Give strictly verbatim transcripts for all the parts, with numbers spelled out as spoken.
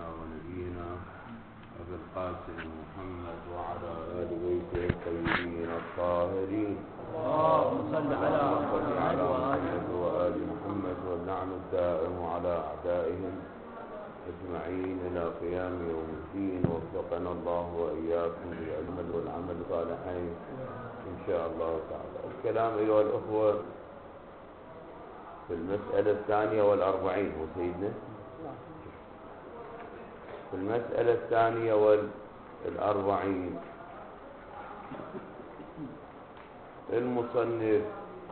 ونبينا أبي القاسم محمد وعلى آل بيته الطيبين الطاهرين. اللهم صل على محمد وآل محمد واللعن الدائم على أعدائهم أجمعين إلى قيام يوم الدين. وفقنا الله وإياكم بالعلم والعمل الصالحين إن شاء الله تعالى. الكلام أيها الأخوة في المسألة الثانية والأربعين وسيدنا في المسألة الثانية والأربعين المصنف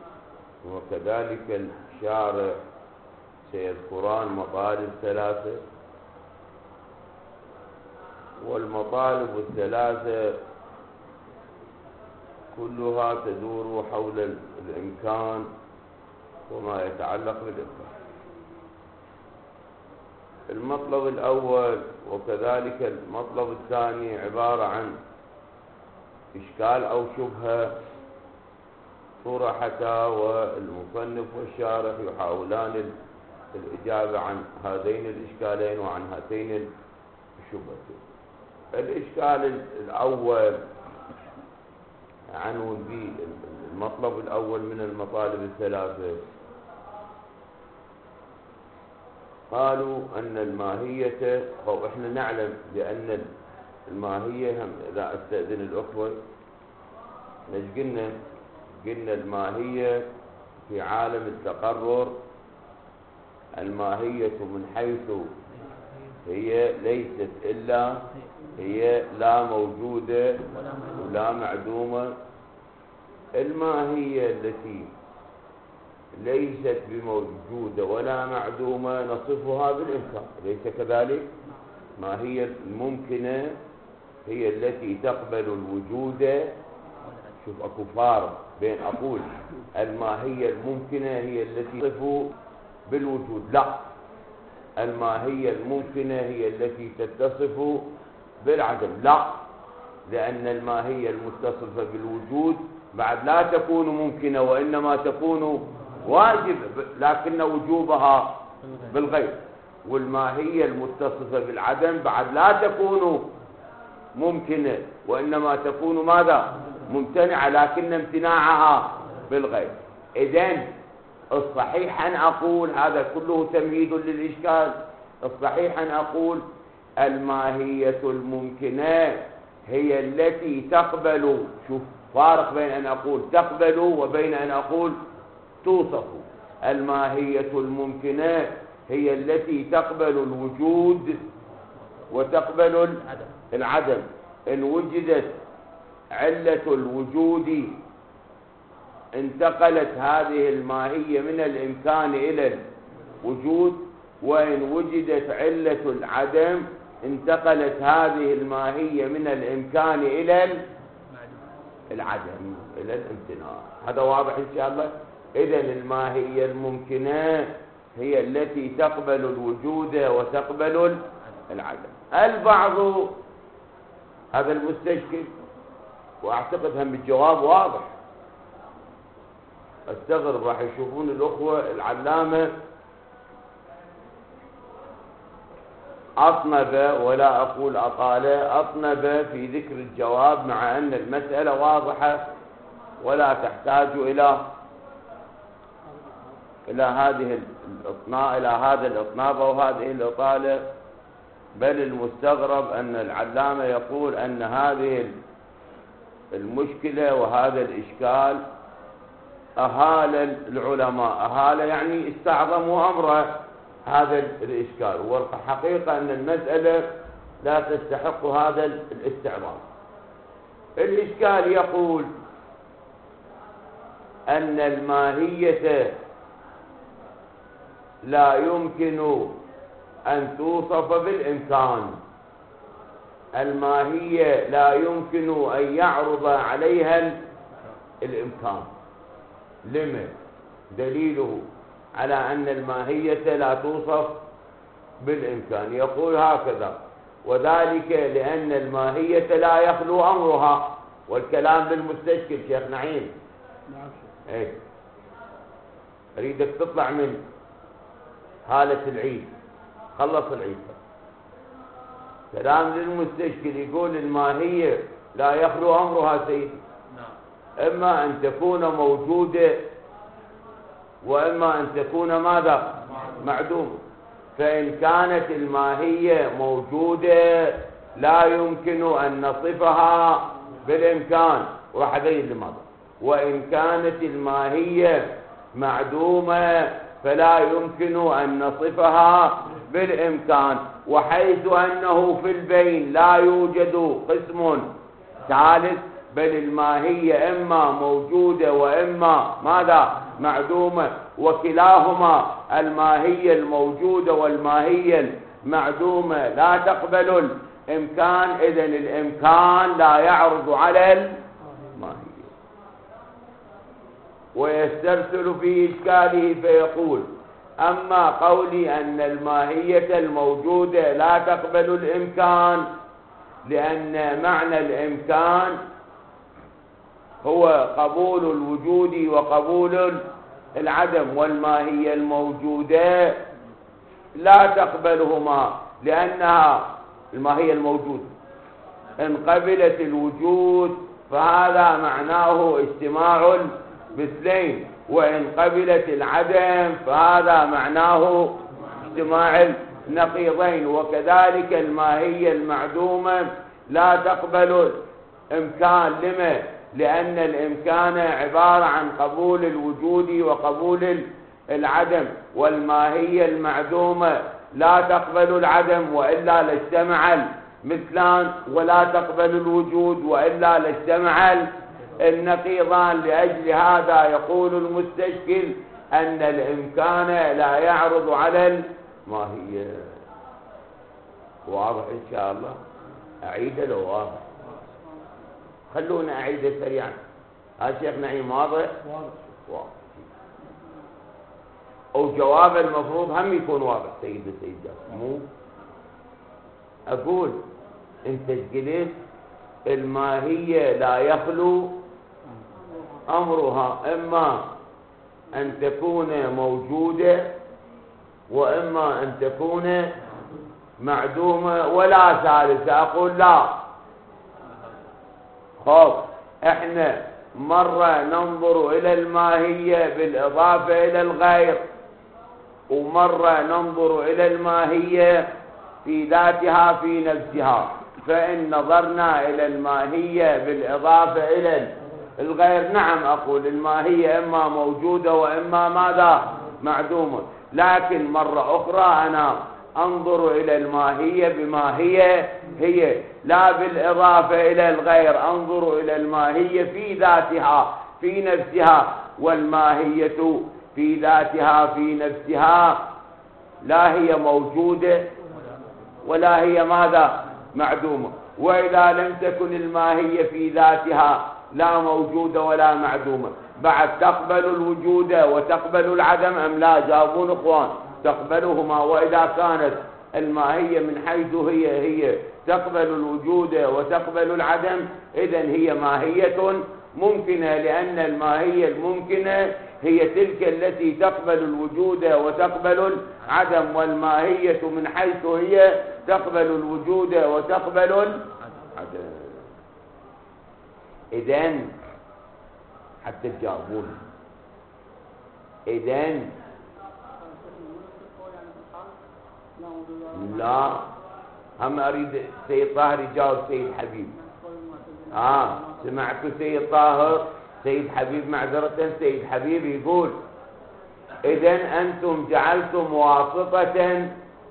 وكذلك الشارع سيذكران مطالب ثلاثة، والمطالب الثلاثة كلها تدور حول الإمكان وما يتعلق بالإمكان. المطلب الأول وكذلك المطلب الثاني عبارة عن إشكال أو شبهة طرحتا، والمصنف والشارح يحاولان الإجابة عن هذين الإشكالين وعن هاتين الشبهتين. الإشكال الأول عنون به المطلب الأول من المطالب الثلاثة، قالوا أن الماهية، أو إحنا نعلم بأن الماهية، هم إذا أستأذن الأخوة نش قلنا قلنا الماهية في عالم التقرر، الماهية من حيث هي ليست إلا هي لا موجودة ولا معدومة. الماهية التي ليست بموجودة ولا معدومة نصفها بالإمكان، ليس كذلك؟ ما هي الممكنة هي التي تقبل الوجود. شوف أكو فارق بين أقول الماهية الممكنة هي التي تصف بالوجود، لا، الماهية الممكنة هي التي تتصف بالعدم، لا، لأن الماهية المتصفة بالوجود بعد لا تكون ممكنة وإنما تكون واجب، لكن وجوبها بالغير. والماهية المتصفة بالعدم بعد لا تكون ممكنة وإنما تكون ماذا؟ ممتنعة، لكن امتناعها بالغير. إذن الصحيح أن أقول، هذا كله تمهيد للإشكال، الصحيح أن أقول الماهية الممكنة هي التي تقبل، شوف فارق بين أن أقول تقبل وبين أن أقول توصف. الماهية الممكنة هي التي تقبل الوجود وتقبل العدم. إن وجدت علة الوجود انتقلت هذه الماهية من الإمكان إلى الوجود، وإن وجدت علة العدم انتقلت هذه الماهية من الإمكان إلى العدم، إلى الامتناع. هذا واضح إن شاء الله؟ إذن الماهية الممكنة هي التي تقبل الوجود وتقبل العدم. البعض هذا المستشكل، وأعتقد هم الجواب واضح، استغرب راح يشوفون الأخوة العلامة أطنب، ولا أقول أطالة، أطنب في ذكر الجواب، مع أن المسألة واضحة ولا تحتاج إلى إلى هذه الإطناب إلى هذا الإطناب أو هذه الإطالة. بل المستغرب أن العلامة يقول أن هذه المشكلة وهذا الإشكال أهال العلماء، أهال يعني استعظموا أمره هذا الإشكال، والحقيقة أن المسألة لا تستحق هذا الاستعظام. الإشكال يقول أن الماهية لا يمكن أن توصف بالإمكان، الماهية لا يمكن أن يعرض عليها الإمكان. لما؟ دليله على أن الماهية لا توصف بالإمكان. يقول هكذا: وذلك لأن الماهية لا يخلو أمرها. والكلام بالمستشكل شيخ نعيم. نعم. ايه أريدك تطلع من هالة العيد، خلص العيد. كلام للمستشكل يقول الماهية لا يخلو أمرها سيدي، إما أن تكون موجودة وإما أن تكون ماذا؟ معدومة. فإن كانت الماهية موجودة لا يمكن أن نصفها بالإمكان، وراح أبين لماذا. وإن كانت الماهية معدومة فلا يمكن أن نصفها بالإمكان، وحيث أنه في البين لا يوجد قسم ثالث، بل الماهية إما موجودة وإما ماذا؟ معدومة، وكلاهما الماهية الموجودة والماهية المعدومة لا تقبل الإمكان، إذن الإمكان لا يعرض على الماهية. ويسترسل في إشكاله فيقول: أما قولي أن الماهية الموجودة لا تقبل الإمكان، لأن معنى الإمكان هو قبول الوجود وقبول العدم، والماهية الموجودة لا تقبلهما، لأنها الماهية الموجودة إن قبلت الوجود فهذا معناه اجتماع المثلين، وإن قبلت العدم فهذا معناه اجتماع النقيضين. وكذلك الماهية المعدومة لا تقبل الإمكان. لما؟ لأن الإمكان عبارة عن قبول الوجود وقبول العدم، والماهية المعدومة لا تقبل العدم وإلا لاجتمع المثلان، ولا تقبل الوجود وإلا لاجتمع النقيضان. لأجل هذا يقول المستشكل أن الإمكان لا يعرض على الماهية. واضح إن شاء الله؟ أعيد لو واضح، خلونا أعيد سريعا. ها شيخ نعيم واضح؟ واضح. أو جواب المفروض هم يكون واضح سيد السيد جاسم. مو أقول أنت قلت الماهية لا يخلو أمرها، إما أن تكون موجودة وإما أن تكون معدومة ولا ثالثة. أقول لا. خب احنا مرة ننظر إلى الماهية بالإضافة إلى الغير، ومرة ننظر إلى الماهية في ذاتها في نفسها. فإن نظرنا إلى الماهية بالإضافة إلى الغير، نعم أقول الماهية إما موجودة وإما ماذا؟ معدومة. لكن مرة أخرى أنا أنظر إلى الماهية بما هي هي، لا بالإضافة إلى الغير. أنظر إلى الماهية في ذاتها في نفسها، والماهية في ذاتها في نفسها لا هي موجودة ولا هي ماذا؟ معدومة. وإذا لم تكن الماهية في ذاتها لا موجودة ولا معدومة، بعد تقبل الوجود وتقبل العدم أم لا؟ جاوبون إخوان. تقبلهما. وإذا كانت الماهية من حيث هي هي تقبل الوجود وتقبل العدم، إذن هي ماهية ممكنة، لأن الماهية الممكنة هي تلك التي تقبل الوجود وتقبل العدم، والماهية من حيث هي تقبل الوجود وتقبل العدم. إذن حتى تجاوبون، إذن لا، هم أريد سيد طاهر يجاوب سيد حبيب. آه سمعت سيد طاهر. سيد حبيب معذرة، سيد حبيب يقول: إذن أنتم جعلتم واسطة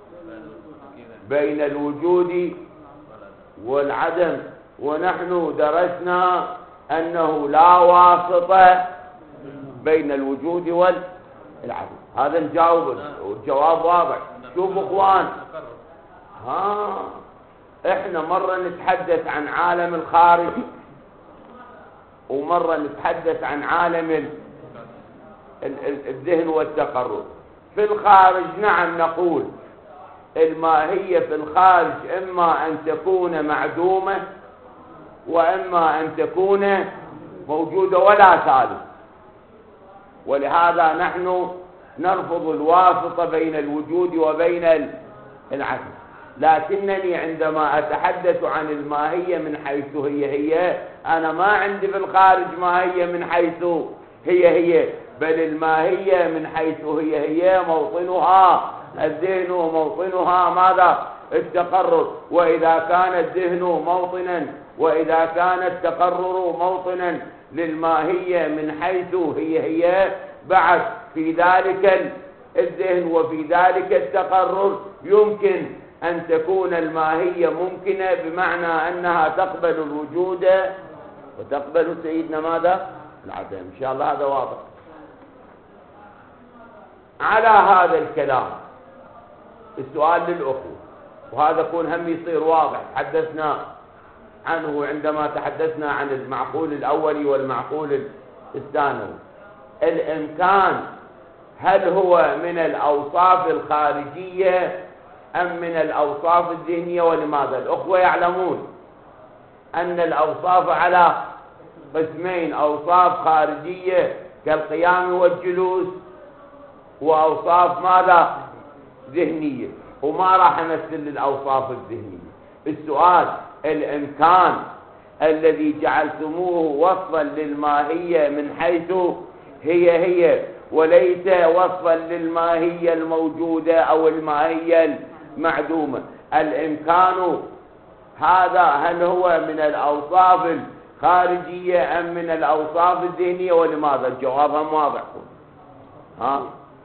بين الوجود والعدم، ونحن درسنا أنه لا واسطة بين الوجود والعدم. هذا نجاوب، والجواب واضح. شوفوا اخوان، ها احنا مرة نتحدث عن عالم الخارج ومرة نتحدث عن عالم الذهن والتقرب. في الخارج نعم نقول الماهية في الخارج إما أن تكون معدومة وإما أن تكون موجودة ولا ثالث، ولهذا نحن نرفض الواسطة بين الوجود وبين العدم. لكنني عندما أتحدث عن الماهية من حيث هي هي، أنا ما عندي في الخارج ماهية من حيث هي هي، بل الماهية من حيث هي هي موطنها الذهن، وموطنها ماذا؟ التقرر. وإذا كان الذهن موطنا، وإذا كان التقرر موطنا للماهية من حيث هي هي، بعد في ذلك الذهن وفي ذلك التقرر يمكن أن تكون الماهية ممكنة، بمعنى أنها تقبل الوجود وتقبل سيدنا ماذا؟ العدم. إن شاء الله هذا واضح. على هذا الكلام السؤال للأخوة، وهذا يكون هم يصير واضح، تحدثنا عنه عندما تحدثنا عن المعقول الأولي والمعقول الثانوي. الإمكان هل هو من الأوصاف الخارجية أم من الأوصاف الذهنية؟ ولماذا؟ الأخوة يعلمون أن الأوصاف على قسمين: أوصاف خارجية كالقيام والجلوس، وأوصاف ماذا؟ ذهنية. وما راح نمثل الأوصاف الذهنية. السؤال: الإمكان الذي جعلتموه وصفا للماهية من حيث هي هي، وليس وصفا للماهية الموجودة أو الماهية المعدومة، الإمكان هذا هل هو من الأوصاف الخارجية أم من الأوصاف الذهنية؟ ولماذا؟ الجواب هم واضح. ها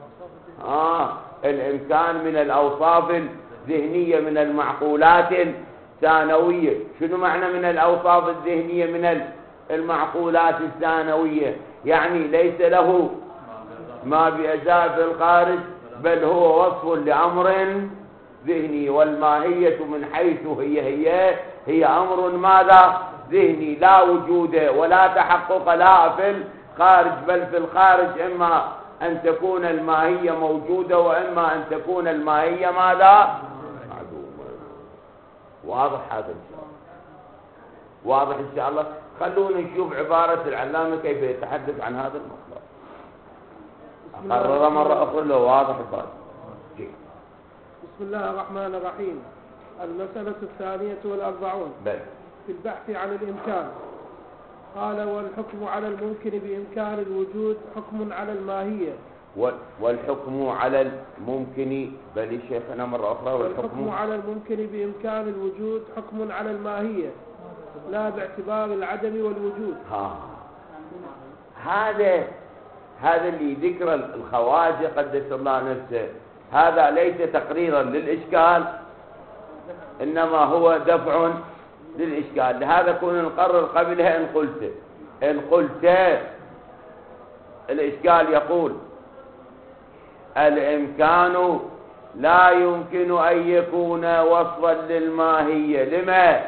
آه الإمكان من الأوصاف الذهنية، من المعقولات الثانوية. شنو معنى من الأوصاف الذهنية من المعقولات الثانوية؟ يعني ليس له ما بأجزاء في الخارج، بل هو وصف لأمر ذهني، والماهية من حيث هي هي هي أمر ماذا؟ ذهني، لا وجود ولا تحقق لا في الخارج، بل في الخارج إما أن تكون الماهية موجودة، وإما أن تكون الماهية ماذا؟ معدومة. واضح هذا إن شاء الله؟ واضح إن شاء الله؟ خلونا نشوف عبارة العلامة كيف يتحدث عن هذا المطلب. أقرر مرة أخرى له واضح الفرق. بسم الله الرحمن الرحيم. المسألة الثانية والأربعون بل. في البحث عن الإمكان. قال: والحكم على الممكن بإمكان الوجود حكم على الماهية. والحكم على الممكن، بل شيخنا مرة أخرى. والحكم على الممكن بإمكان الوجود حكم على الماهية، لا باعتبار العدم والوجود. ها. هذا هذا اللي ذكر الخواجة قدس الله نفسه، هذا ليس تقريرا للإشكال، إنما هو دفع للإشكال. لهذا كنا نقرر قبلها إن قلت إن قلت الإشكال يقول: الإمكان لا يمكن أن يكون وصفا للماهية. لما؟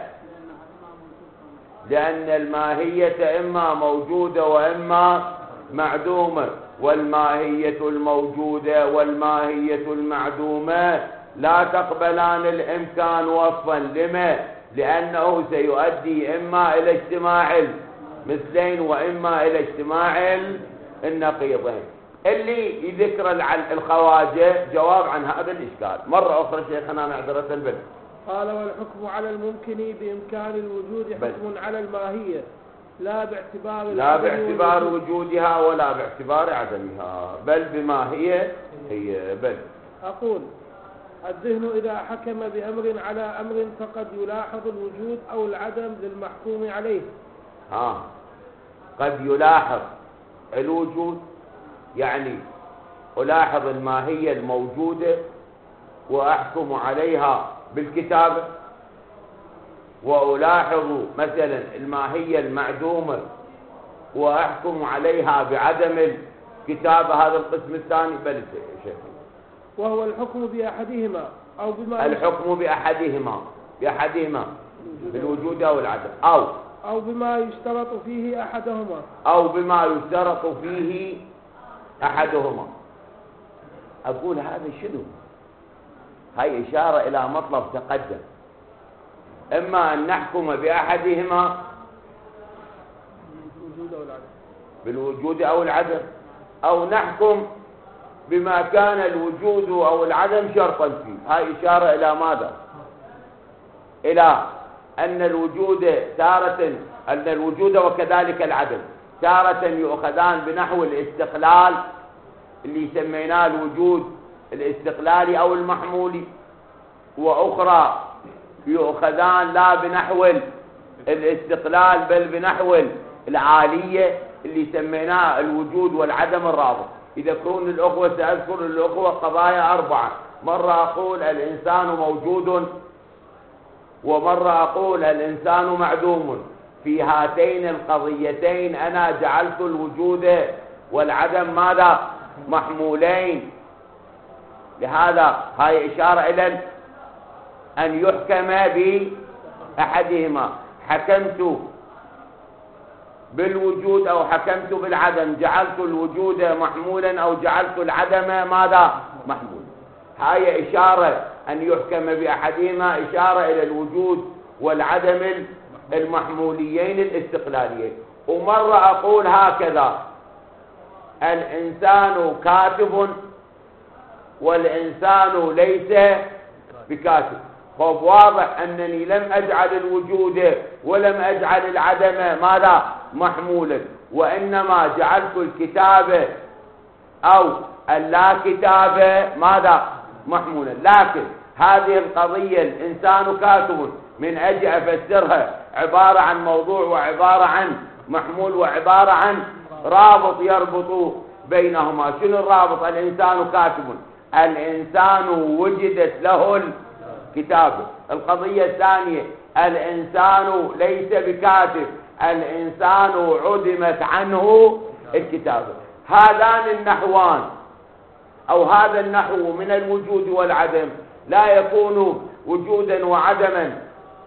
لأن الماهية إما موجودة وإما معدومة، والماهية الموجودة والماهية المعدومة لا تقبلان الإمكان وصفا. لما؟ لأنه سيؤدي إما إلى اجتماع المثلين وإما إلى اجتماع النقيضين. اللي يذكر الخواجة جواب عن هذا الإشكال. مرة أخرى شيخنا معذرة البدء. قال: والحكم على الممكن بإمكان الوجود حكم على الماهية، لا باعتبار لا باعتبار وجودها ولا باعتبار عدمها، بل بما هي هي. بل أقول: الذهن إذا حكم بأمر على أمر فقد يلاحظ الوجود أو العدم للمحكوم عليه. ها قد يلاحظ الوجود، يعني ألاحظ الماهية الموجودة وأحكم عليها بالكتابة، وألاحظ مثلا الماهية المعدومة وأحكم عليها بعدم الكتابة. هذا القسم الثاني. بل شيخ، وهو الحكم بأحدهما أو بما الحكم بأحدهما بأحدهما بالوجود أو العدم، أو أو بما يشترط فيه أحدهما أو بما يشترط فيه أحدهما. أقول هذا شنو؟ هاي إشارة إلى مطلب تقدم. إما أن نحكم بأحدهما بالوجود أو العدم، أو نحكم بما كان الوجود أو العدم شرطا فيه. هاي إشارة إلى ماذا؟ إلى أن الوجود تارة أن الوجود وكذلك العدم تارة يؤخذان بنحو الاستقلال اللي سميناه الوجود الاستقلالي أو المحمولي، وأخرى يؤخذان لا بنحو الاستقلال بل بنحو العالية اللي سميناه الوجود والعدم الرابط. يذكرون الأخوة سأذكر الأخوة قضايا أربعة، مرة أقول الإنسان موجود، ومرة أقول الإنسان معدوم. في هاتين القضيتين أنا جعلت الوجود والعدم ماذا؟ محمولين. لهذا هاي إشارة إلى أن يحكم بأحدهما. حكمت بالوجود أو حكمت بالعدم، جعلت الوجود محمولا أو جعلت العدم ماذا؟ محمولا. هاي إشارة أن يحكم بأحدهما، إشارة إلى الوجود والعدم المحموليين الاستقلاليين. ومرة أقول هكذا: الإنسان كاتب والإنسان ليس بكاتب. خب واضح أنني لم أجعل الوجود ولم أجعل العدم ماذا؟ محمولا، وإنما جعلت الكتاب أو اللا كتاب ماذا؟ محمولا. لكن هذه القضية الإنسان كاتب من أجل أفسرها عبارة عن موضوع وعبارة عن محمول وعبارة عن رابط يربط بينهما. شنو الرابط؟ الإنسان كاتب، الإنسان وجدت له الكتابة. القضية الثانية الإنسان ليس بكاتب، الإنسان عدمت عنه الكتابة. هذان النحوان أو هذا النحو من الوجود والعدم لا يكون وجودا وعدما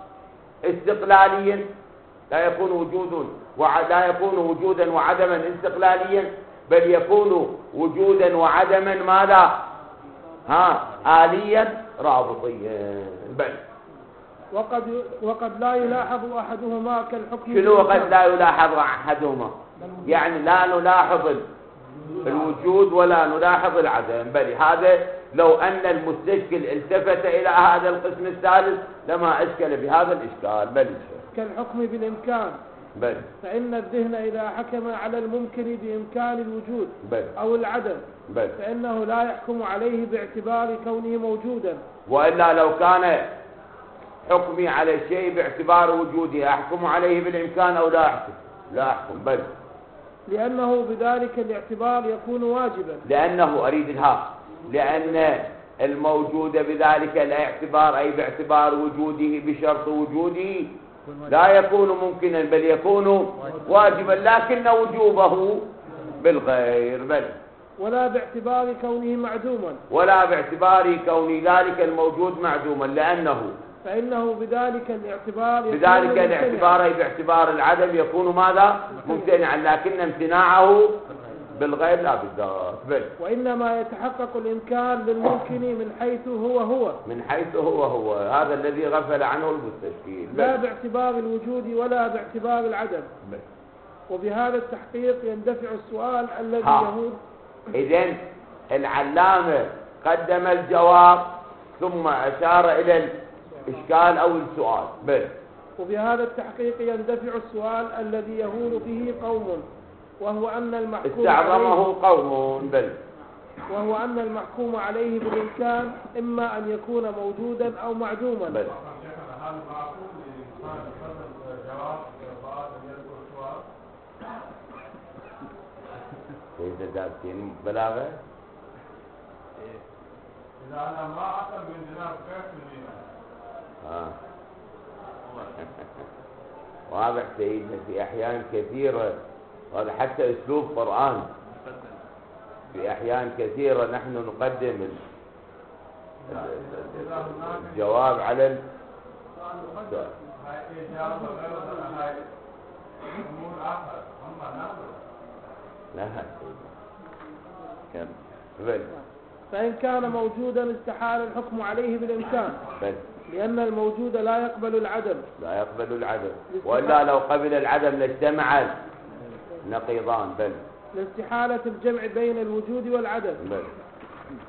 استقلاليا، لا يكون وجود ولا يكون وجودا وعدما استقلاليا، بل يكون وجودا وعدما ماذا؟ ها آليا رابطيا. بل وقد وقد لا يلاحظ أحدهما كالحكم. شنو وقد لا يلاحظ أحدهما؟ يعني لا نلاحظ الوجود ولا نلاحظ العدم. بل هذا لو أن المستشكل التفت إلى هذا القسم الثالث لما أشكل بهذا الإشكال. بل كالحكم بالإمكان. بل فإن الذهن إذا حكم على الممكن بإمكان الوجود بل أو العدم بل فإنه لا يحكم عليه باعتبار كونه موجودا. وإلا لو كان حكمي على الشيء باعتبار وجوده أحكم عليه بالإمكان أو لا أحكم؟ لا أحكم. بل لأنه بذلك الاعتبار يكون واجبا. لأنه أريد الها لأن الموجود بذلك الاعتبار أي باعتبار وجوده بشرط وجوده لا يكون ممكنا بل يكون واجبا، لكن وجوبه بالغير. بل ولا باعتبار كونه معدوما، ولا باعتبار كون ذلك الموجود معدوما، لأنه فإنه بذلك الاعتبار بذلك الاعتبار أي باعتبار العدم يكون ماذا؟ ممتنعا، لكن امتناعه بالغير لا بالذات. بل وإنما يتحقق الإمكان للممكن من حيث هو هو من حيث هو هو هذا الذي غفل عنه المستشكل. لا باعتبار الوجود ولا باعتبار العدم. بل. وبهذا التحقيق يندفع السؤال الذي يهود. إذن العلامة قدم الجواب ثم أشار إلى الإشكال أو السؤال. بل وبهذا التحقيق يندفع السؤال الذي يهول به قوم، وهو أن المحكوم استعظمه قوم. بل وهو أن المحكوم عليه بالإمكان إما أن يكون موجودا أو معدوما. بل إذا دابتين بلاغة إذا أنا ما أقل من جناب كيف تجينا؟ آه. واضح سيدنا في أحيان كثيرة، هذا حتى أسلوب قرآن. في أحيان كثيرة نحن نقدم الجواب على السؤال. لا كم بل فإن كان موجودا استحال الحكم عليه بالإمكان، بل لأن الموجود لا يقبل العدم. لا يقبل العدم، وإلا لو قبل العدم لاجتمع النقيضان. بل لاستحالة الجمع بين الوجود والعدم. بل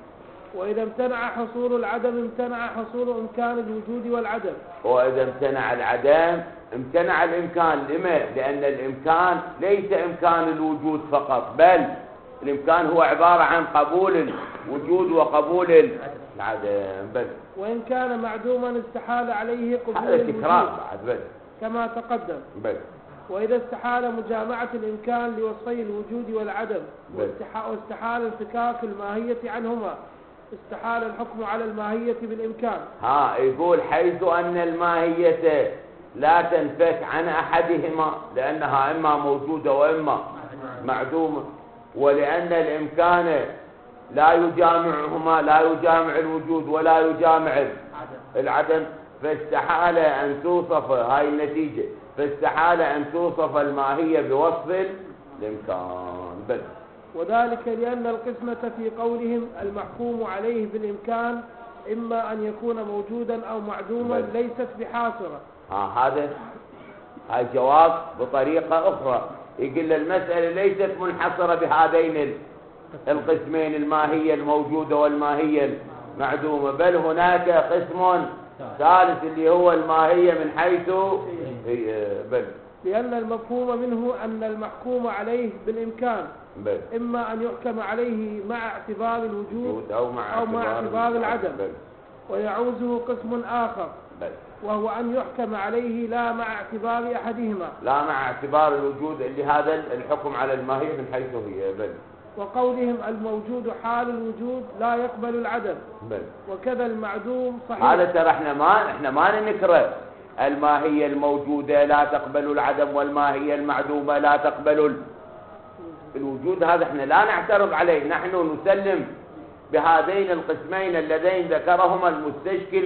وإذا امتنع حصول العدم امتنع حصول إمكان الوجود والعدم. وإذا امتنع العدم امتنع الإمكان. لما؟ لأن الإمكان ليس إمكان الوجود فقط، بل الإمكان هو عبارة عن قبول الوجود وقبول العدم. بل وإن كان معدوما استحال عليه قبول هذا تكرار الوجود بعد. بل كما تقدم. بل وإذا استحال مجامعة الإمكان لوصفي الوجود والعدم بل واستحال انفكاك الماهية عنهما استحال الحكم على الماهية بالإمكان. ها يقول حيث أن الماهية لا تنفك عن أحدهما لأنها إما موجودة وإما معدومة، ولأن الإمكان لا يجامعهما، لا يجامع الوجود ولا يجامع العدم، فاستحال أن توصف هاي النتيجة، فاستحال أن توصف الماهية بوصف الإمكان. بل وذلك لأن القسمة في قولهم المحكوم عليه بالإمكان إما أن يكون موجودا أو معدوما بل. ليست بحاصرة. ها هذا هاي جواب بطريقة أخرى، يقول المسألة ليست منحصرة بهذين القسمين الماهية الموجودة والماهية المعدومة، بل هناك قسم ثالث اللي هو الماهية من حيث هي. بل لأن المفهوم منه أن المحكوم عليه بالإمكان بل إما أن يحكم عليه مع اعتبار الوجود أو مع أو مع اعتبار العدم. بل ويعوزه قسم آخر بل وهو أن يحكم عليه لا مع اعتبار أحدهما، لا مع اعتبار الوجود اللي هذا الحكم على الماهية من حيث هي. بل وقولهم الموجود حال الوجود لا يقبل العدم، بل وكذا المعدوم صحيح. هذا ترى احنا ما احنا ما ننكره، الماهية الموجودة لا تقبل العدم والماهية المعدومة لا تقبل الوجود، هذا احنا لا نعترض عليه، نحن نسلم بهذين القسمين اللذين ذكرهما المستشكل،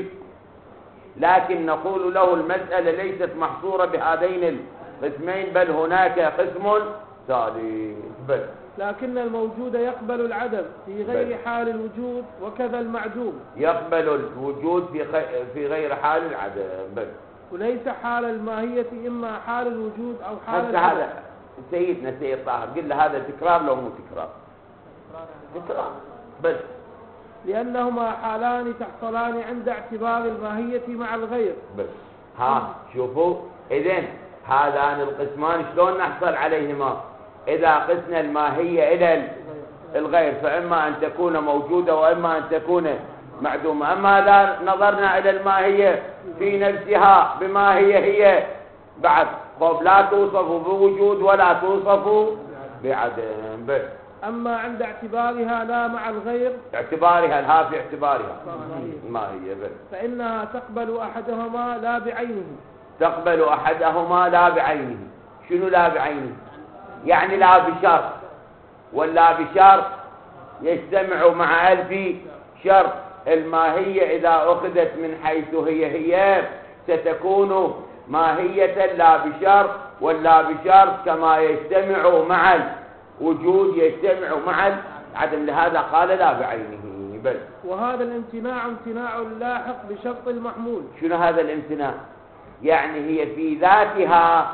لكن نقول له المسألة ليست محصورة بهذين القسمين، بل هناك قسم ثالث. بل لكن الموجود يقبل العدم في غير بل. حال الوجود، وكذا المعدوم يقبل الوجود في في غير حال العدم. بل وليس حال الماهية إما حال الوجود أو حال حتى العدم. هذا سيدنا سيد طاهر قل له هذا تكرار لو مو تكرار؟ تكرار. بس لأنهما حالان تحصلان عند اعتبار الماهية مع الغير. بس ها شوفوا إذن هذان القسمان شلون نحصل عليهما؟ إذا قسنا الماهية إلى الغير فإما أن تكون موجودة وإما أن تكون معدومة. أما إذا نظرنا إلى الماهية في نفسها بما هي هي بعد طب لا توصف بوجود ولا توصف بعدم. بس أما عند اعتبارها لا مع الغير اعتبارها الها في اعتبارها ما هي بس فإنها تقبل أحدهما لا بعينه. تقبل أحدهما لا بعينه. شنو لا بعينه؟ يعني لا بشرط، ولا بشرط يجتمع مع ألف شرط. الماهية إذا أخذت من حيث هي هي ستكون ماهية لا بشرط، ولا بشرط كما يجتمع مع الوجود يجتمع مع العدم، لهذا قال لا بعينه. بل وهذا الامتناع امتناع لاحق بشرط المحمول. شنو هذا الامتناع؟ يعني هي في ذاتها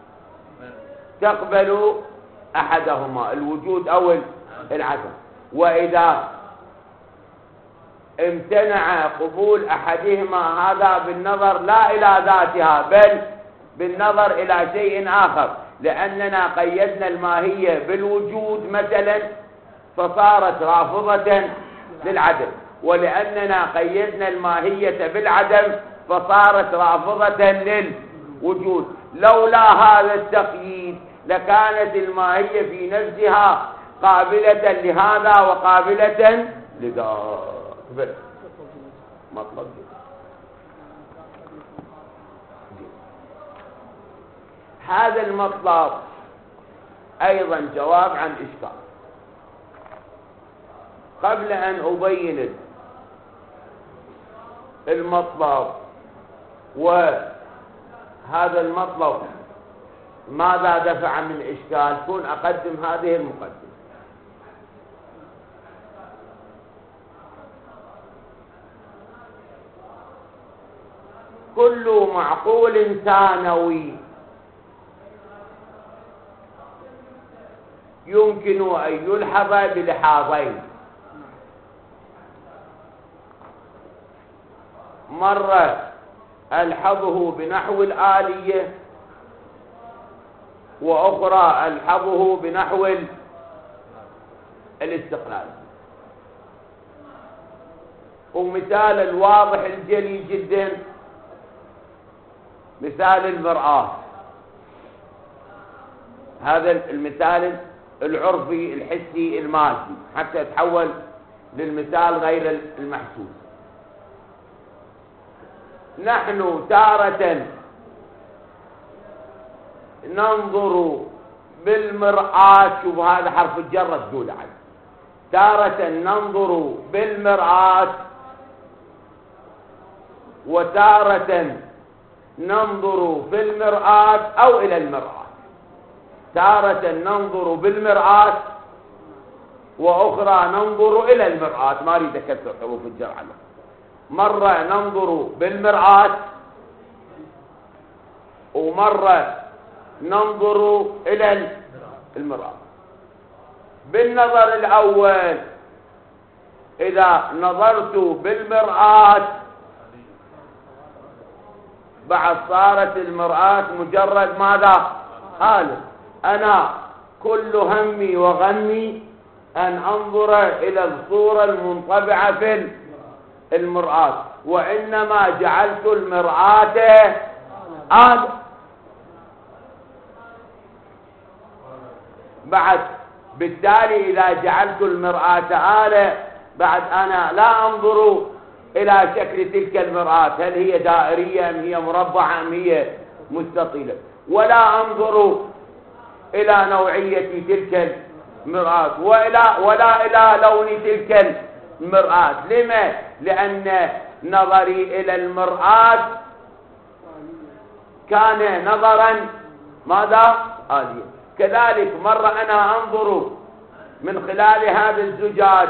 تقبل أحدهما الوجود أو العدم، وإذا امتنع قبول أحدهما هذا بالنظر لا إلى ذاتها بل بالنظر إلى شيء آخر، لأننا قيدنا الماهية بالوجود مثلا فصارت رافضة للعدم، ولأننا قيدنا الماهية بالعدم فصارت رافضة للوجود. لولا هذا التقييد لكانت الماهية في نفسها قابلة لهذا وقابلة لذاك. بس مطلب هذا المطلب أيضا جواب عن إشكال. قبل أن أبين المطلب وهذا المطلب ماذا دفع من إشكال كن أقدم هذه المقدمة. كل معقول ثانوي يمكن أن يلحظ بلحاظين. مرة ألحظه بنحو الآلية، وأخرى ألحظه بنحو الاستقلال. ومثال الواضح الجلي جدا مثال المرآة. هذا المثال العرفي الحسي المادي حتى يتحول للمثال غير المحسوس. نحن تارة ننظر بالمرآة، شوف هذا حرف الجر الدول عنه، تارة ننظر بالمرآة وتارة ننظر في المرآة أو إلى المرآة. تارة ننظر بالمرآة وأخرى ننظر إلى المرآة، ما أريد أكثر حروف الجر عنه. مرة ننظر بالمرآة ومرة ننظر إلى المرآة. بالنظر الأول إذا نظرت بالمرآة بعد صارت المرآة مجرد ماذا؟ هذا أنا كل همي وغمي أن أنظر إلى الصورة المنطبعة في المرآة، وإنما جعلت المرآة آل. بعد بالتالي إذا جعلت المرآة آل بعد أنا لا أنظر إلى شكل تلك المرآة، هل هي دائرية أم هي مربعة أم هي مستطيلة، ولا أنظر إلى نوعية تلك المرآة ولا, ولا إلى لون تلك المرآة. لما؟ لأن نظري إلى المرآة كان نظرا ماذا؟ آليا. كذلك مرة أنا أنظر من خلال هذا الزجاج،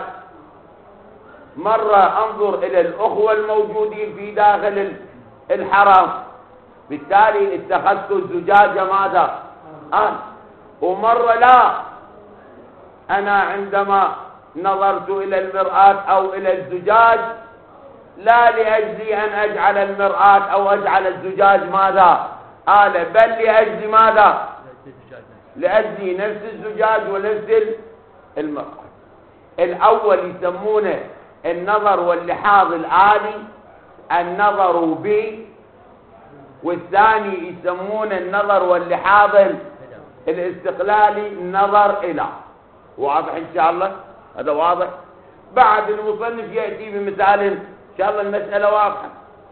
مرة أنظر إلى الأخوة الموجودين في داخل الحرم، بالتالي اتخذت الزجاج ماذا؟ آل. ومرة لا، أنا عندما نظرت إلى المرآة أو إلى الزجاج لا لأجل أن أجعل المرآة أو أجعل الزجاج ماذا؟ آلة، بل لأجل ماذا؟ لأجل نفس الزجاج ونفس المرآة. الأول يسمونه النظر واللحاظ الآلي النظر به، والثاني يسمون النظر واللحاظ الاستقلالي النظر إلى. واضح إن شاء الله؟ هذا واضح. بعد المصنف يأتي بمثال، إن شاء الله المسألة واضحة.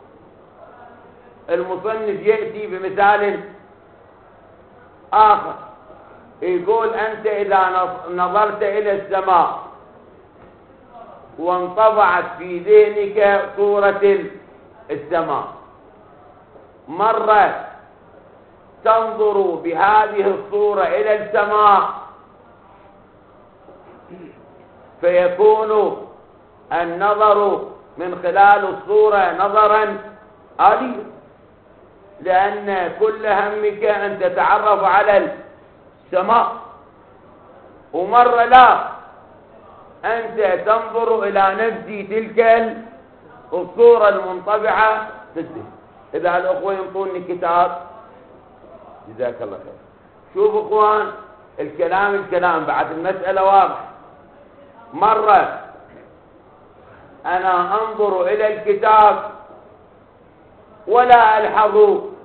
المصنف يأتي بمثال آخر، يقول أنت إذا نظرت إلى السماء وانطبعت في ذهنك صورة السماء، مرة تنظر بهذه الصورة إلى السماء فيكون النظر من خلال الصورة نظرا آليا، لأن كل همك أن تتعرف على السماء. ومرة لا، أنت تنظر إلى نفس تلك الصورة المنطبعة في الذهن. إذا الأخوة ينطوني كتاب جزاك الله خير. شوفوا أخوان الكلام الكلام بعد المسألة واضحة. مرة أنا أنظر إلى الكتاب ولا ألحظ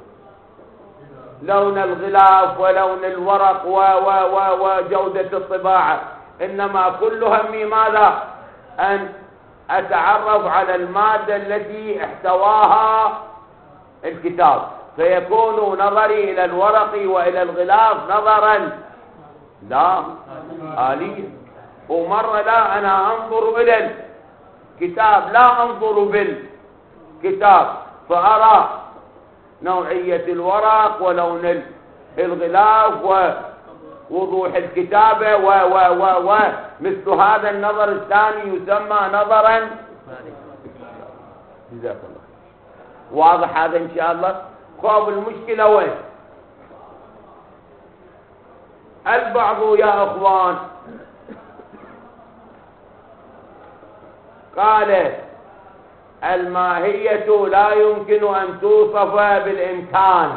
لون الغلاف ولون الورق و و و وجودة الطباعة، إنما كل همي ماذا؟ أن أتعرف على المادة التي احتواها الكتاب، فيكون نظري إلى الورق وإلى الغلاف نظرا لا آليا. ومرة لا، أنا أنظر إلى الكتاب لا أنظر بالكتاب فأرى نوعية الورق ولون الغلاف ووضوح الكتابة و و و و مثل هذا النظر الثاني يسمى نظرا. جزاك الله. واضح هذا إن شاء الله؟ خوف المشكلة وين؟ البعض يا أخوان قال الماهية لا يمكن أن توصف بالإمكان،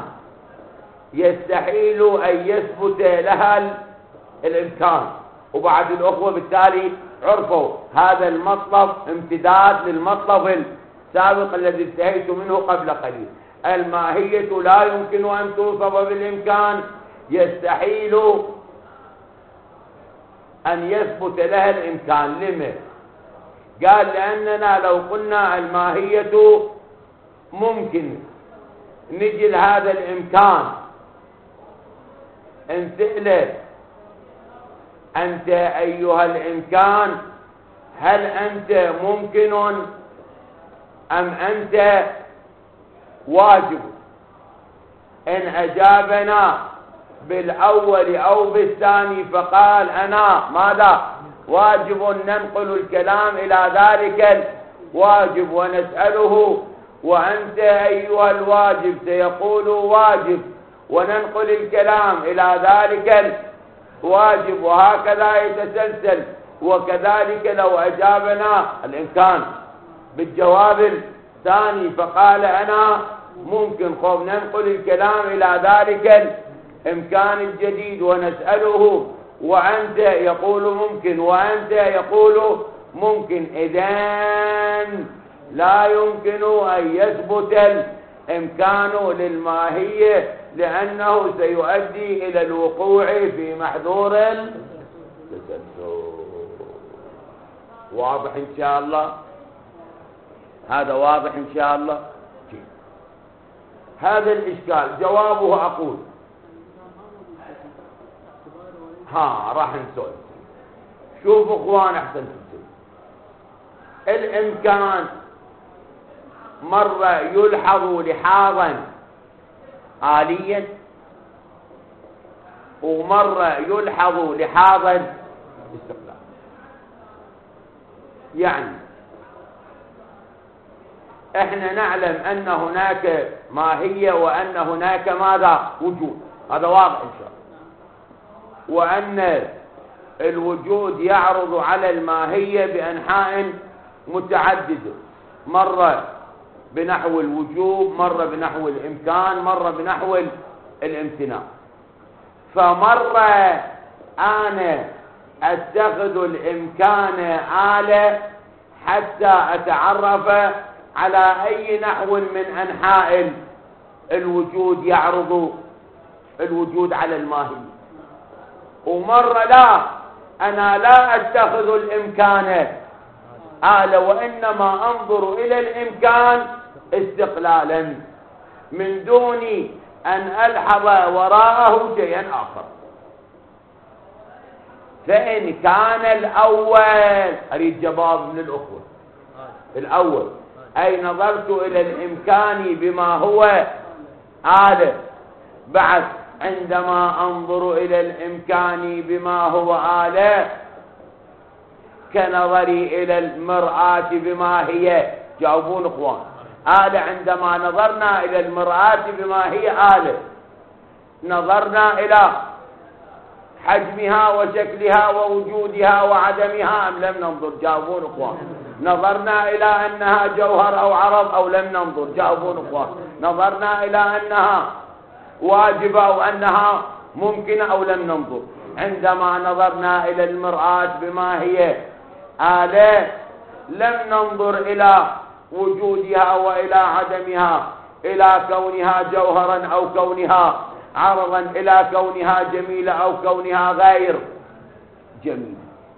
يستحيل أن يثبت لها الإمكان. وبعد الأخوة بالتالي عرفوا هذا المطلب امتداد للمطلب السابق الذي انتهيت منه قبل قليل. الماهية لا يمكن أن توصف بالإمكان، يستحيل أن يثبت لها الإمكان. لما؟ قال لأننا لو قلنا الماهية ممكن، نجي لهذا الإمكان انسأله أنت أيها الإمكان هل أنت ممكن أم أنت واجب؟ إن أجابنا بالأول أو بالثاني فقال أنا ماذا؟ واجب، ننقل الكلام إلى ذلك الواجب ونسأله وأنت أيها الواجب سيقول واجب، وننقل الكلام إلى ذلك الواجب، وهكذا يتسلسل. وكذلك لو أجابنا الإمكان بالجواب الثاني فقال أنا ممكن، خب ننقل الكلام إلى ذلك الإمكان الجديد ونسأله وأنت يقول ممكن وأنت يقول ممكن. إذن لا يمكن أن يثبت الإمكان للماهية لأنه سيؤدي إلى الوقوع في محظور التسلسل. واضح إن شاء الله؟ هذا واضح إن شاء الله؟ هذا الإشكال جوابه أقول ها راح نسولف. شوفوا اخوان احسن تسولف. الامكان مرة يلحظ لحاظا آليا، ومرة يلحظ لحاظا استقلال. يعني احنا نعلم ان هناك ماهية وان هناك ماذا؟ وجود، هذا واضح ان شاء الله. وأن الوجود يعرض على الماهية بأنحاء متعددة، مرة بنحو الوجوب، مرة بنحو الإمكان، مرة بنحو الامتناع. فمرة أنا أتخذ الإمكان آلة حتى أتعرف على أي نحو من أنحاء الوجود يعرض الوجود على الماهية، ومرة لا، أنا لا أتخذ الإمكان آلة وإنما أنظر إلى الإمكان استقلالا من دون أن ألحظ وراءه شيئا آخر. فإن كان الأول، أريد جواب من الأخوة، الأول أي نظرت إلى الإمكان بما هو آلة، بعد عندما أنظر إلى الإمكان بما هو آلة كنظري إلى المرآة بما هي. جاوبون اخوان. آلة عندما نظرنا إلى المرآة بما هي آلة، نظرنا إلى حجمها وشكلها ووجودها وعدمها أم لم ننظر؟ جاوبون اخوان. نظرنا إلى أنها جوهر أو عرض أو لم ننظر؟ جاوبون اخوان. نظرنا إلى أنها واجبة أو أنها ممكنة أو لم ننظر؟ عندما نظرنا إلى المرآة بما هي آلة لم ننظر إلى وجودها وإلى عدمها، إلى كونها جوهرا أو كونها عرضا، إلى كونها جميلة أو كونها غير جميلة.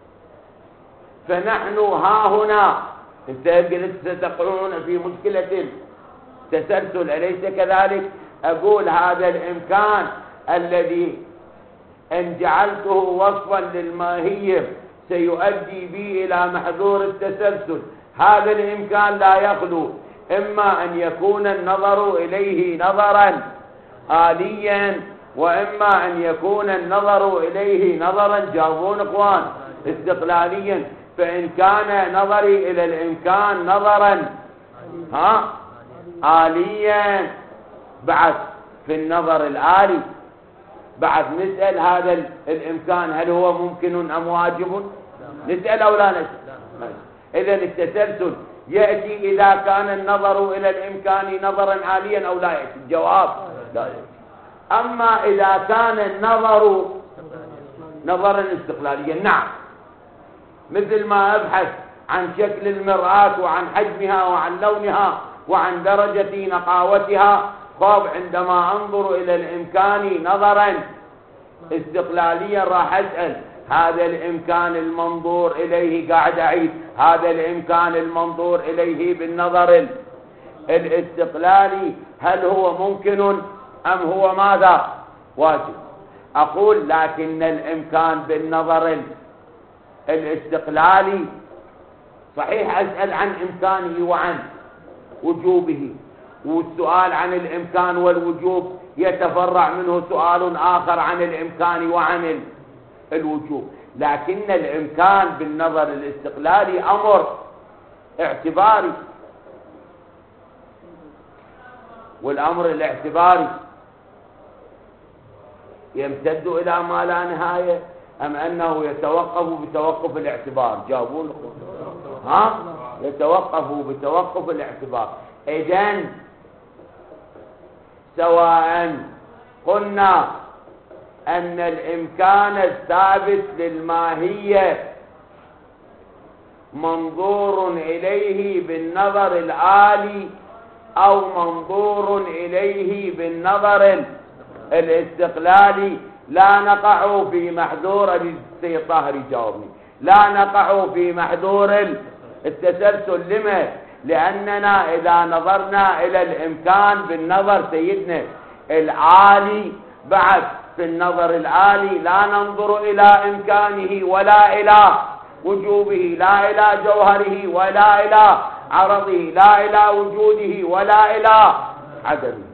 فنحن ها هنا انت قلت ستقعون في مشكلة تسلسل، أليس كذلك؟ أقول هذا الإمكان الذي إن جعلته وصفا للماهية سيؤدي به إلى محذور التسلسل. هذا الإمكان لا يخلو إما أن يكون النظر إليه نظرا آليا، وإما أن يكون النظر إليه نظرا، جاوبون اخوان، استقلاليا. فإن كان نظري إلى الإمكان نظرا ها آليا، بعد في النظر الآلي بعد نسأل هذا الإمكان هل هو ممكن أم واجب؟ نسأل أو لا نسأل؟ إذن التسلسل يأتي إذا كان النظر إلى الإمكان نظرا عاليا أو لا يأتي؟ الجواب لا يأتي. أما إذا كان النظر نظرا استقلاليا، نعم، مثل ما أبحث عن شكل المرآة وعن حجمها وعن لونها وعن درجة نقاوتها، طب عندما أنظر إلى الإمكان نظرا استقلاليا راح أسأل هذا الإمكان المنظور إليه، قاعد أعيد، هذا الإمكان المنظور إليه بالنظر الاستقلالي هل هو ممكن أم هو ماذا؟ واجب. أقول لكن الإمكان بالنظر الاستقلالي صحيح أسأل عن إمكانه وعن وجوبه، والسؤال عن الإمكان والوجوب يتفرع منه سؤال آخر عن الإمكان وعن الوجوب، لكن الإمكان بالنظر الاستقلالي أمر اعتباري، والأمر الاعتباري يمتد إلى ما لا نهاية أم أنه يتوقف بتوقف الاعتبار؟ جاوبون. ها؟ يتوقف بتوقف الاعتبار. إذن سواء قلنا أن الإمكان الثابت للماهية منظور إليه بالنظر الآلي أو منظور إليه بالنظر الاستقلالي، لا نقع في محذور السيد طاهر جاوبني، لا نقع في محذور التسلسل. لما؟ لأننا إذا نظرنا إلى الإمكان بالنظر سيدنا العالي، بعد في النظر العالي لا ننظر إلى إمكانه ولا إلى وجوبه، لا إلى جوهره ولا إلى عرضه، لا إلى وجوده ولا إلى عدمه.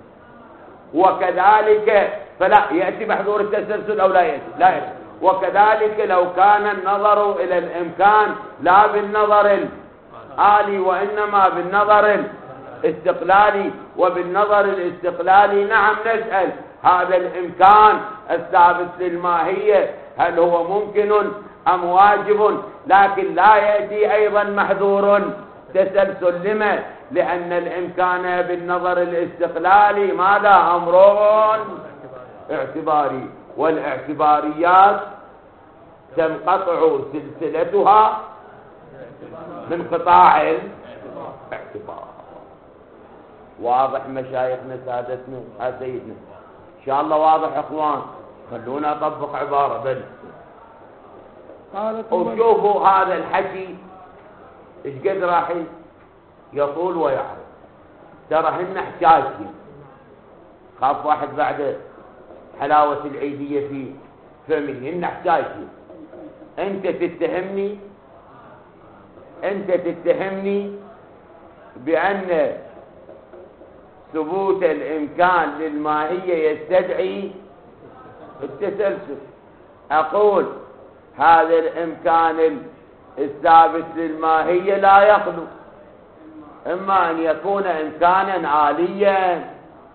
وكذلك فلا يأتي محذور التسلسل أو لا يأتي؟ لا يأتي. وكذلك لو كان النظر إلى الإمكان لا بالنظر الآلي وإنما بالنظر الاستقلالي، وبالنظر الاستقلالي نعم نسأل هذا الإمكان الثابت للماهية هل هو ممكن أم واجب؟ لكن لا يأتي أيضا محذور تسلسل. لما؟ لأن الإمكان بالنظر الاستقلالي ماذا؟ أمر اعتباري، والاعتباريات تنقطع سلسلتها من قطاع الاعتبار. واضح مشايخنا سادتنا سيدنا؟ إن شاء الله واضح اخوان، خلونا اطبق عبارة بل وشوفوا هذا الحكي ايش قد راح يطول ويعرض. ترى هن حكايتي، خاف واحد بعد حلاوة العيدية في فمي، هن حكايتي. انت تتهمني انت تتهمني بأن ثبوت الإمكان للماهية يستدعي التسلسل. أقول هذا الإمكان الثابت للماهية لا يخلو إما أن يكون إمكانا آليا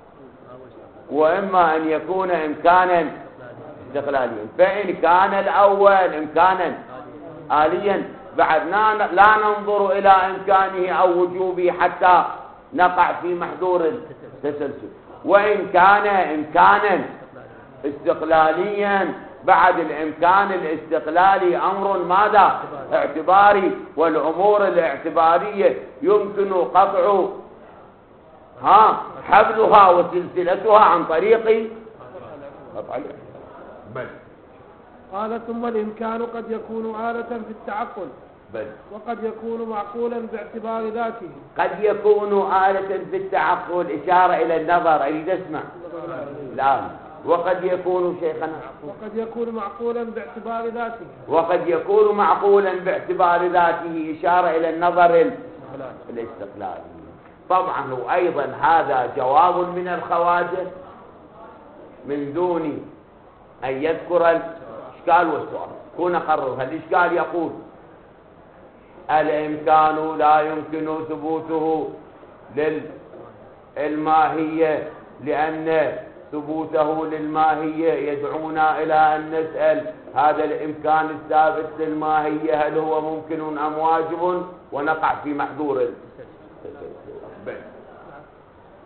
وإما أن يكون إمكانا استقلاليا. فإن كان الأول إمكانا آليا بعد لا ننظر إلى إمكانه أو وجوبه حتى نقع في محذور التسلسل، وإن كان إمكانا استقلاليا بعد الإمكان الاستقلالي أمر ماذا؟ اعتباري، والأمور الاعتبارية يمكن قطع ها حبلها وسلسلتها عن طريق قطع بل. قال ثم الإمكان قد يكون آلة في التعقل بل. وقد يكون معقولا باعتبار ذاته. قد يكون آلة في التعقل إشارة إلى النظر، أريد أسمع. لا. وقد يكون شيخنا وقد يكون معقولا باعتبار ذاته. وقد يكون معقولا باعتبار ذاته إشارة إلى النظر الاستقلالي. طبعا وأيضا هذا جواب من الخواجة من دون أن يذكر الإشكال والسؤال. كون قرر الإشكال يقول الإمكان لا يمكن ثبوته للماهية لأن ثبوته للماهية يدعونا إلى أن نسأل هذا الإمكان الثابت للماهية هل هو ممكن أم واجب، ونقع في محذور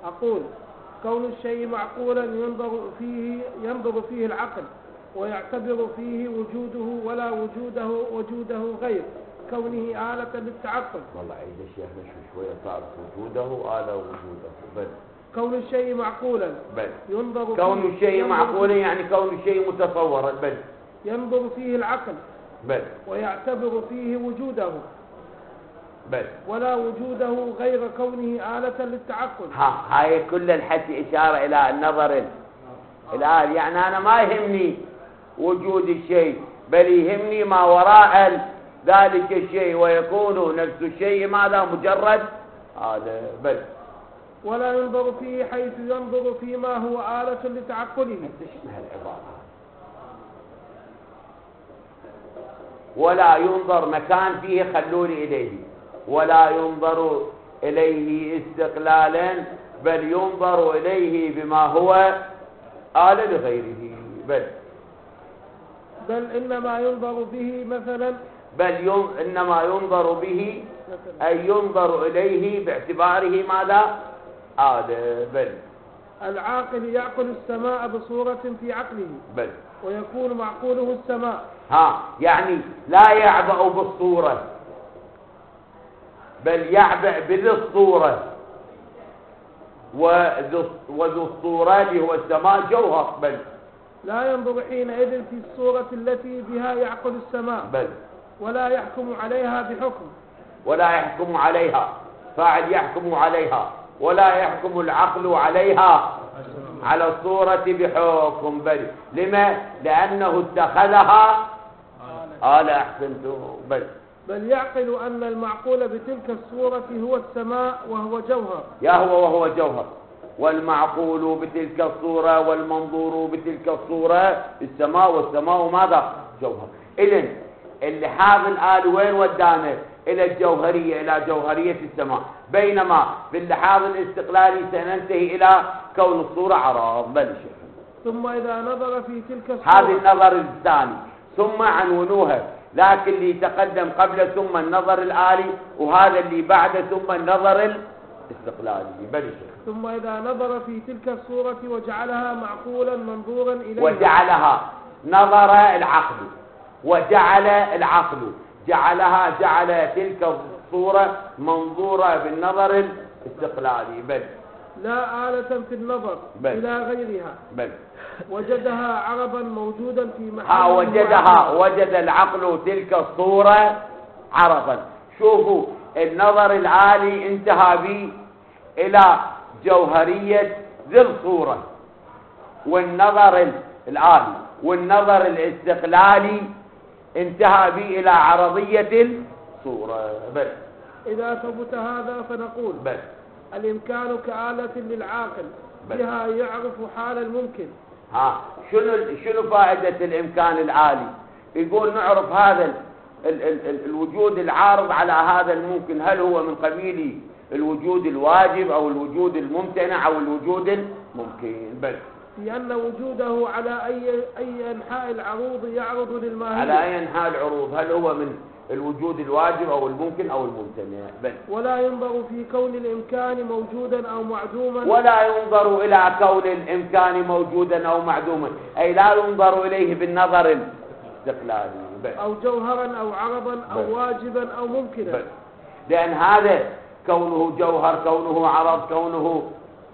أقول كون الشيء معقولا ينظر فيه ينظر فيه العقل ويعتبر فيه وجوده ولا وجوده وجوده غير كونه آلة للتعقل. والله عيد الشيخنا شو شوية صعب. وجوده آلة وجوده بل كون الشيء معقولا بل ينظر كون فيه الشيء ينظر معقولا فيه يعني كون الشيء متصورا بل ينظر فيه العقل بل ويعتبر فيه وجوده بل ولا وجوده غير كونه آلة للتعقل. ها هاي كل الحكي إشارة إلى النظر الآن. يعني أنا ما يهمني وجود الشيء بل يهمني ما وراء ذلك الشيء ويكون نفس الشيء ماذا مجرد هذا بل ولا ينظر فيه حيث ينظر فيما هو آلة لتعقله. تشبه العبارة. ولا ينظر مكان فيه خلوني إليه ولا ينظر إليه استقلالا بل ينظر إليه بما هو آلة لغيره بل بل إنما ينظر به مثلا بل ين... إنما ينظر به أي ينظر إليه باعتباره ماذا آلة بل العاقل يعقل السماء بصورة في عقله بل ويكون معقوله السماء. ها يعني لا يعبأ بالصورة بل يعبأ بذي الصورة وذو الصورة اللي هو السماء جوهر بل لا ينظر حينئذ في الصورة التي بها يعقل السماء بل ولا يحكم عليها بحكم ولا يحكم عليها فاعل يحكم عليها ولا يحكم العقل عليها على الصورة بحكم بل لما لأنه اتخذها آل أحسنته بل بل يعقل أن المعقول بتلك الصورة هو السماء وهو جوهر يا هو وهو جوهر والمعقول بتلك الصورة والمنظور بتلك الصورة السماء والسماء ماذا جوهر. إذن اللحاظ الآن وين ودانا إلى الجوهرية إلى جوهرية السماء بينما باللحاظ الاستقلالي سننتهي إلى كون الصورة عرض بل شيخ. ثم إذا نظر في تلك الصورة هذا النظر الثاني ثم عنونوها لكن اللي تقدم قبل ثم النظر الآلي وهذا اللي بعد ثم النظر الاستقلالي بل شيخ. ثم إذا نظر في تلك الصورة وجعلها معقولا منظورا إليها وجعلها نظر العقل وجعل العقل جعلها جعل تلك الصورة منظورة بالنظر الاستقلالي بل لا آلة في النظر بل إلى غيرها بل وجدها عربا موجودا في محل ها وجدها وجد العقل تلك الصورة عربا. شوفوا النظر العالي انتهى به إلى جوهرية ذي الصورة والنظر العالي والنظر الاستقلالي انتهى به إلى عرضية الصورة بل إذا ثبت هذا فنقول بل الإمكان كآلة للعاقل بل. بها يعرف حال الممكن. ها شنو شنو فائدة الإمكان العالي؟ يقول نعرف هذا ال ال ال ال الوجود العارض على هذا الممكن هل هو من قبيل الوجود الواجب أو الوجود الممتنع أو الوجود الممكن بل لأن وجوده على أي أي أنحاء العروض يعرض للماهية على أي أنحاء العروض هل هو من الوجود الواجب أو الممكن أو الممتنع بل ولا ينظر في كون الإمكان موجودا أو معدوما ولا ينظر إلى كون الإمكان موجودا أو معدوما أي لا ينظر إليه بالنظر الاستقلالي بل أو جوهرا أو عرضا أو بل. واجبا أو ممكنا بل. لأن هذا كونه جوهر كونه عرض كونه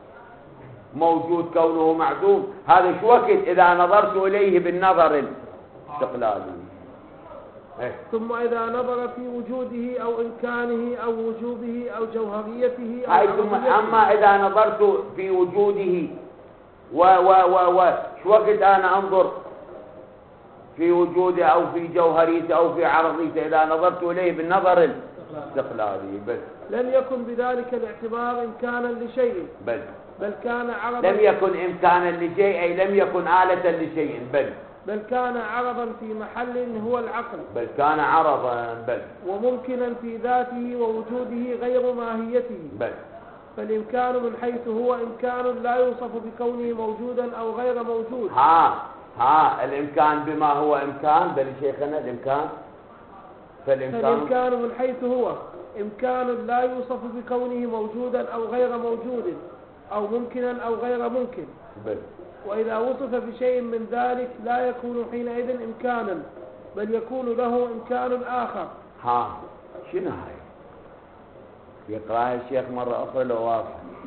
موجود كونه معدوم هذا شو وقت إذا نظرت إليه بالنظر الاستقلالي. ثم إذا نظر في وجوده أو إمكانه أو وجوبه أو جوهريته أو هاي ثم أما إذا نظرت في وجوده و و و و شو وقت أنا أنظر في وجوده أو في جوهريته أو في عرضيته إذا نظرت إليه بالنظر الاستقلالي بل لن يكن بذلك الاعتبار إمكانا لشيء بل بل كان عرضا لم يكن إمكانا لشيء أي لم يكن آلة لشيء بل بل كان عرضا في محل هو العقل بل كان عرضا بل وممكنا في ذاته ووجوده غير ماهيته بل فالإمكان من حيث هو إمكان لا يوصف بكونه موجودا أو غير موجود. ها ها الإمكان بما هو إمكان بل شيخنا الإمكان فالإمكان فالإمكان من حيث هو إمكان لا يوصف بكونه موجودا أو غير موجود أو ممكنا أو غير ممكن. بل وإذا وصف بشيء من ذلك لا يكون حينئذ إمكانا، بل يكون له إمكان آخر. ها شنو هاي؟ يقرأها الشيخ مرة أخرى لو واضح.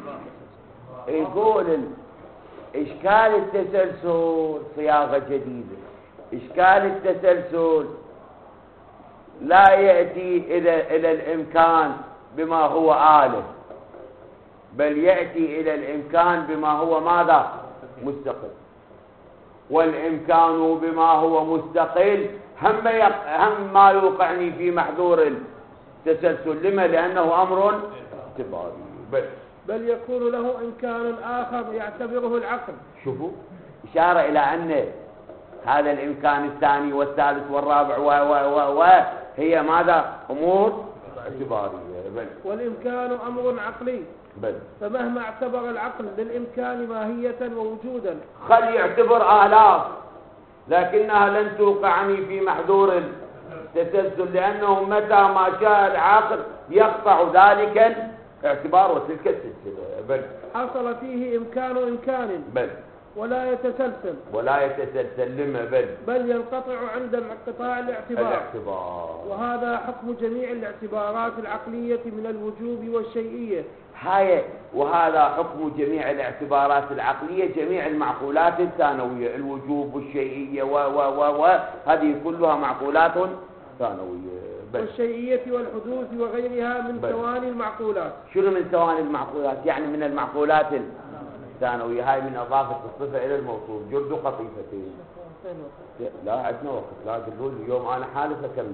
يقول إشكال التسلسل صياغة جديدة. إشكال التسلسل لا يأتي إلى إلى الإمكان بما هو آلة، بل يأتي إلى الإمكان بما هو ماذا؟ مستقل. والإمكان بما هو مستقل هم, يق... هم ما يوقعني في محذور التسلسل. لما؟ لأنه أمر اعتباري. بل بل يكون له إمكان آخر يعتبره العقل. شوفوا إشارة إلى أن هذا الإمكان الثاني والثالث والرابع و و و و هي ماذا؟ أمور اعتبارية. بل والإمكان أمر عقلي. بل فمهما اعتبر العقل للإمكان ماهية ووجودا، خل يعتبر آلاف، لكنها لن توقعني في محذور التسلسل، لأنه متى ما شاء العاقل يقطع ذلك الاعتبار وتلك السلسلة. بل حصل فيه إمكان إمكان بل ولا يتسلسل ولا يتسلسل. لما؟ بل بل ينقطع عند انقطاع الاعتبار. الاعتبار. وهذا حكم جميع الاعتبارات العقلية من الوجوب والشيئية. هاي وهذا حكم جميع الاعتبارات العقلية، جميع المعقولات الثانوية، الوجوب والشيئية و و و و هذه كلها معقولات ثانوية. بل والشيئية والحدوث وغيرها من ثواني المعقولات. شنو من ثواني المعقولات؟ يعني من المعقولات الثانوية. هاي من إضافة الصفة إلى الموصوف. جرد قطيفتين. لا عندنا وقت، لا تقول اليوم أنا حالف أكمل.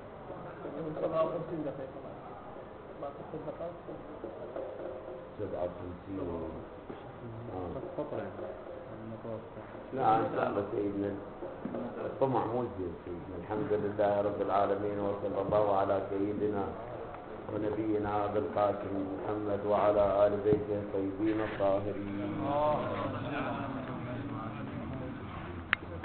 سبعة وخمسين. لا إن شاء الله سيدنا الطمع مو زين سيدنا. الحمد لله رب العالمين، وصلى الله على سيدنا ونبينا أبي القاسم محمد وعلى آل بيته الطيبين الطاهرين.